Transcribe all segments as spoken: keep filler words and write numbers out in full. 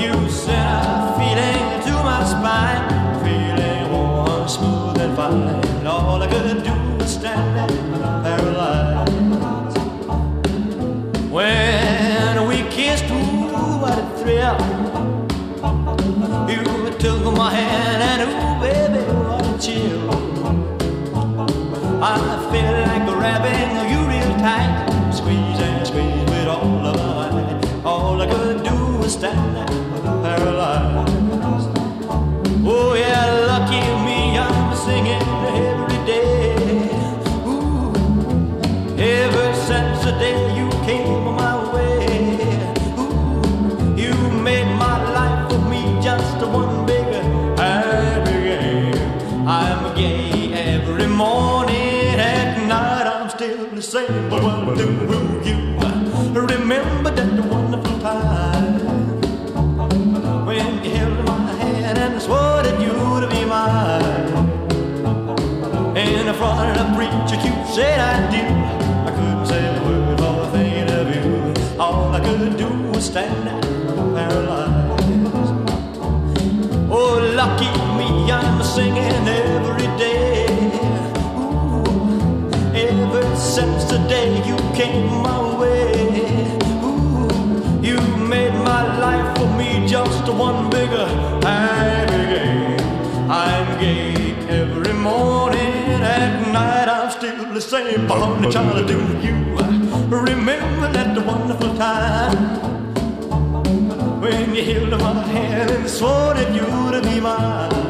You sent a feeling to my spine, feeling warm, smooth and fine. All I could do was stand there paralyzed. When we kissed, ooh, what a thrill. You took my hand and ooh, baby, what a chill. I feel like grabbing you real tight, squeeze and squeeze with all of my might. All I could do was stand there paralyzed. Oh yeah, lucky me, I'm singing every day. Ooh, ever since the day you came my way. Ooh, you made my life for me just one big happy game. I'm gay every morning, at night I'm still the same. But what do you remember that wonderful time when you held my hand and swore that you'd be mine? In front of the preacher you said I do. I couldn't say a word for thinking of you. All I could do was stand there paralyzed. Oh, lucky me, I'm singing every day. Ooh, ever since the day you came my way. Ooh, you made my life for me just one bigger happy game. I'm gay every morning, at night I'm still the same. Born to child, do you remember that wonderful time when you held my hand and swore that you'd be mine?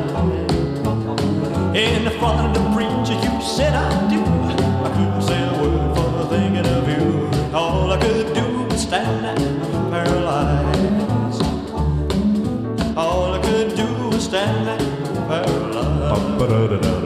In front of the preacher you said I do. I couldn't say a word for thinking of you. All I could do was stand there paralyzed. All I could do was stand there paralyzed.